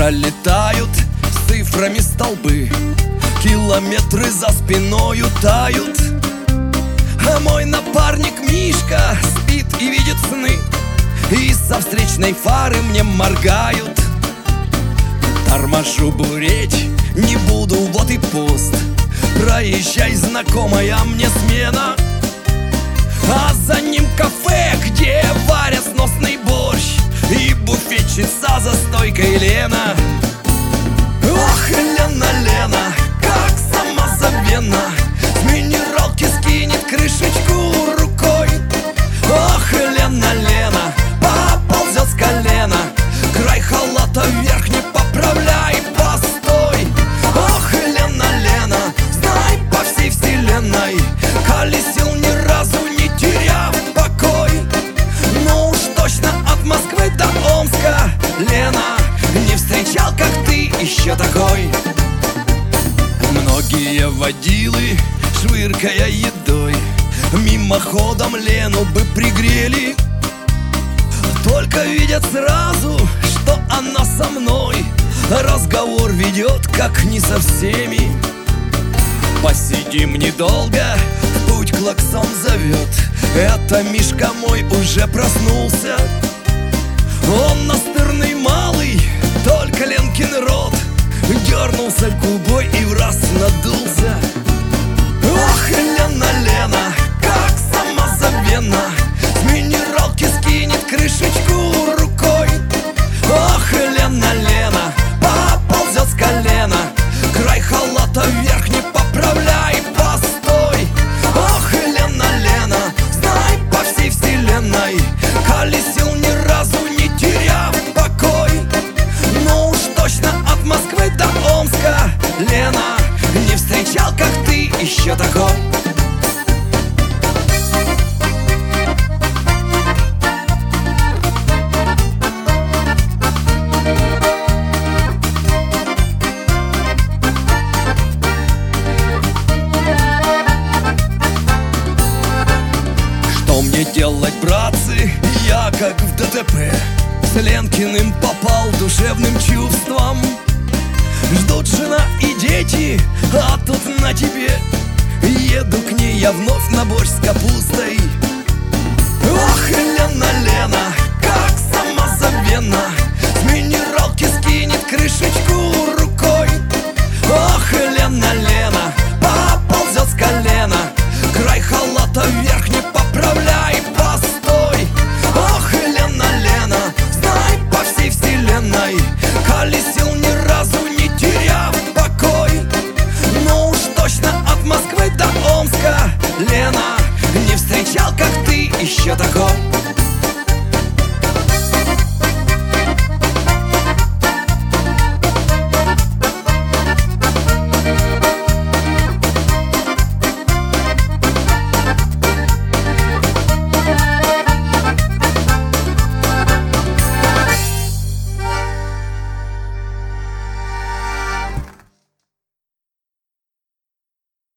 Пролетают с цифрами столбы, километры за спиною тают. А мой напарник Мишка спит и видит сны, и со встречной фары мне моргают. Торможу буреть не буду, вот и пост. Проезжай, знакомая мне смена, а за ним кафе, где варят сносный борщ, и буфетчица за стойкой Лена. Ох, Лена, Лена, как самозабвенно, с минералки скинет крышечку рукой. Ох, Лена, Лена, поползет с колена, край халата вверх не поправляй, постой. Ох, Лена, Лена, знай, по всей вселенной колесил ни разу не теряв покой. Ну уж точно от Москвы до Омска, Лена, не встречал, как ты, еще такой. Многие водилы, швыркая едой, мимоходом Лену бы пригрели, только видят сразу, что она со мной разговор ведет, как не со всеми. Посидим недолго, в путь клаксон зовет. Это Мишка мой уже проснулся. Он настырный малый, только Ленкин рот дернулся губой и враз надулся. Ох, Лена, Лена, как самозабвенно, с минералки скинет крышечку рукой. Ох, Лена, Лена, поползет с колена, край халата вверх не поправляй, постой. Ох, Лена, Лена, знай, по всей вселенной колесил ни разу не теряв покой. Ну уж точно от Москвы до Омска, Лена, не встречал, как ты, еще такой. Что мне делать, братцы, я как в ДТП с Ленкиным попал душевным чувством. Ждут жена и дети, а тут на тебе еду к ней я вновь на борщ с капустой. Ох, Лена, Лена, как самозабвенно, с минералки скинет крышечку рукой. Ох, Лена, Лена, поползет с колена, край халата вверх не поправляй, постой. Ох, Лена, Лена, знай, по всей вселенной колесил ни разу не теряв покой. Ну уж точно от Москвы до Омска, Лена, не встречал, как ты, еще такой.